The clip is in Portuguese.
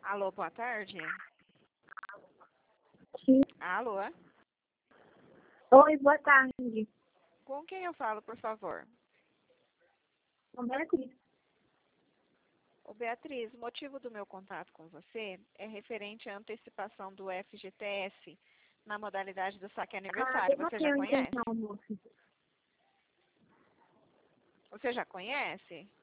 Alô, boa tarde. Sim. Alô? Oi, boa tarde. Com quem eu falo, por favor? Com Beatriz. Ô, Beatriz, o motivo do meu contato com você é referente à antecipação do FGTS na modalidade do saque aniversário. Eu não Você já tenho conhece? intenção, moça. Você já conhece?